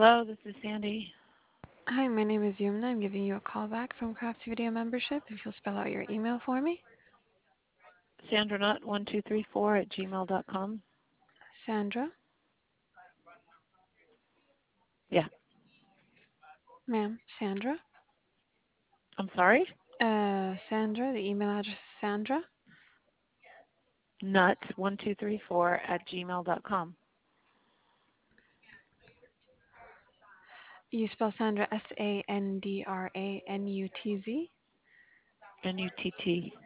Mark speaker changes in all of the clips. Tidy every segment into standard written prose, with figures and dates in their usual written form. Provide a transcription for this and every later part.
Speaker 1: Hello, this is Sandy.
Speaker 2: Hi, my name is Yumna. I'm giving you a call back from Crafty Video Membership. If you'll spell out your email for me.
Speaker 1: SandraNut1234 at gmail.com.
Speaker 2: Sandra.
Speaker 1: Yeah.
Speaker 2: Ma'am, Sandra.
Speaker 1: I'm sorry?
Speaker 2: Sandra. The email address is Sandra.
Speaker 1: Nut1234 at gmail.com.
Speaker 2: You spell Sandra Sandranutz.
Speaker 1: NUTT.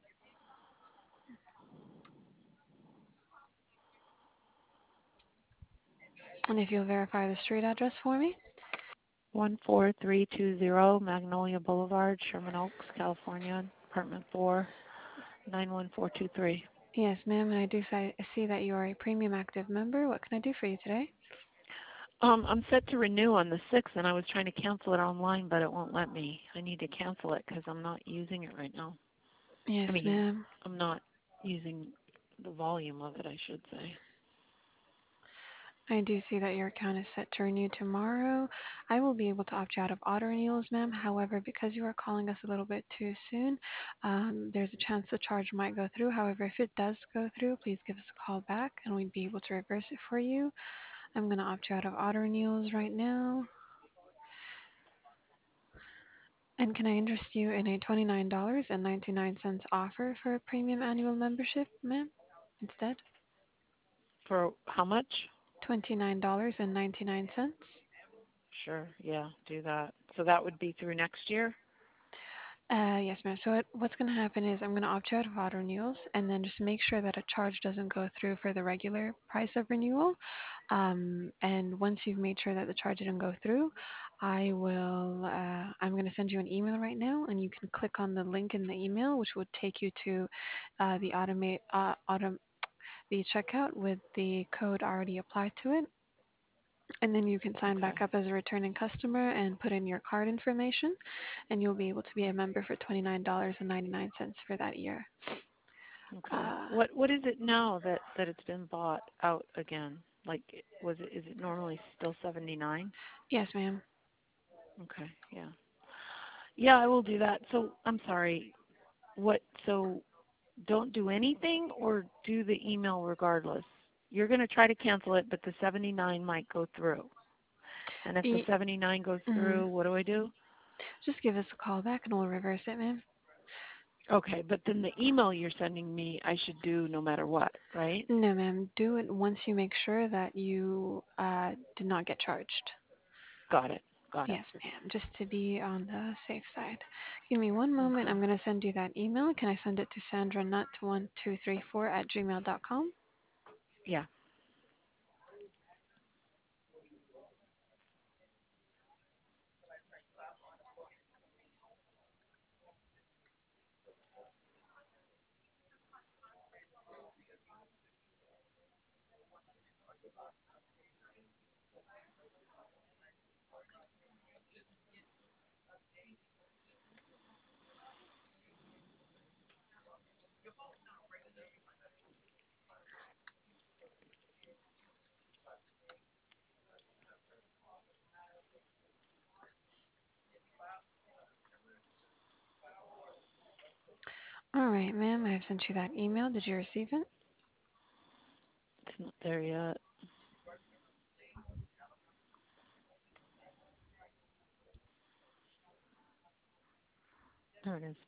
Speaker 2: And if you'll verify the street address for me.
Speaker 1: 14320 Magnolia Boulevard, Sherman Oaks, California, apartment 4, 91423.
Speaker 2: Yes, ma'am, and I do see that you are a premium active member. What can I do for you today?
Speaker 1: I'm set to renew on the 6th, and I was trying to cancel it online, but it won't let me. I need to cancel it because I'm not using it right now.
Speaker 2: Yes,
Speaker 1: I mean,
Speaker 2: ma'am.
Speaker 1: I'm not using the volume of it, I should say.
Speaker 2: I do see that your account is set to renew tomorrow. I will be able to opt you out of auto renewals, ma'am. However, because you are calling us a little bit too soon, there's a chance the charge might go through. However, if it does go through, please give us a call back and we'd be able to reverse it for you. I'm going to opt you out of auto renewals right now. And can I interest you in a $29.99 offer for a premium annual membership, ma'am, instead?
Speaker 1: For how much?
Speaker 2: $29.99.
Speaker 1: Sure, yeah, do that. So that would be through next year?
Speaker 2: Yes, ma'am. So what's going to happen is I'm going to opt you out of auto renewals and then just make sure that a charge doesn't go through for the regular price of renewal. And once you've made sure that the charge didn't go through, I'm going to send you an email right now and you can click on the link in the email, which would take you to the the checkout with the code already applied to it. And then you can sign
Speaker 1: Okay.
Speaker 2: back up as a returning customer and put in your card information, and you'll be able to be a member for $29.99 for that year.
Speaker 1: Okay.
Speaker 2: Uh,
Speaker 1: What is it now that it's been bought out again? Like is it normally still 79?
Speaker 2: yes, ma'am.
Speaker 1: Okay, yeah. Yeah, I will do that. So, I'm sorry. So don't do anything or do the email regardless? You're going to try to cancel it, but the 79 might go through. And if the
Speaker 2: E-
Speaker 1: 79 goes
Speaker 2: mhm.
Speaker 1: through, what do I do?
Speaker 2: Just give us a call back and we'll reverse it, ma'am.
Speaker 1: Okay, but then the email you're sending me, I should do no matter what, right?
Speaker 2: No, ma'am. Do it once you make sure that you did not get charged.
Speaker 1: Got it. Got it.
Speaker 2: Yes, ma'am. Just to be on the safe side. Give me one moment.
Speaker 1: Okay.
Speaker 2: I'm going to send you that email. Can I send it to sandranut1234 at gmail.com?
Speaker 1: Yeah.
Speaker 2: All right, ma'am. I've sent you that email. Did you receive it?
Speaker 1: It's not there yet. There it is.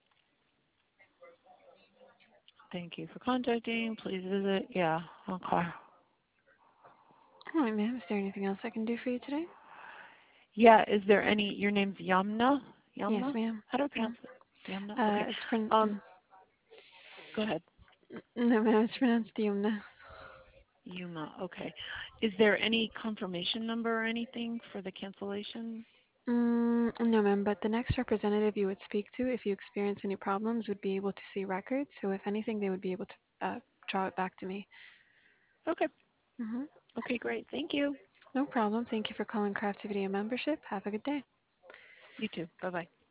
Speaker 1: Thank you for contacting. Please visit. Yeah. Okay.
Speaker 2: All right, ma'am. Is there anything else I can do for you today?
Speaker 1: Yeah. Is there any? Your name's Yamna.
Speaker 2: Yes,
Speaker 1: Yamna.
Speaker 2: ma'am.
Speaker 1: How do I
Speaker 2: Mm.
Speaker 1: pronounce it? Yamna. Okay.
Speaker 2: It's pron-
Speaker 1: Um. Go ahead.
Speaker 2: no, ma'am. It's pronounced Yumna.
Speaker 1: Yuma. Okay. Is there any confirmation number or anything for the cancellation?
Speaker 2: No, ma'am. But the next representative you would speak to, if you experience any problems, would be able to see records. So if anything, they would be able to draw it back to me.
Speaker 1: Okay.
Speaker 2: hmm
Speaker 1: Okay. Great. Thank you.
Speaker 2: No problem. Thank you for calling Craftivity and membership. Have a good day.
Speaker 1: You too. Bye bye.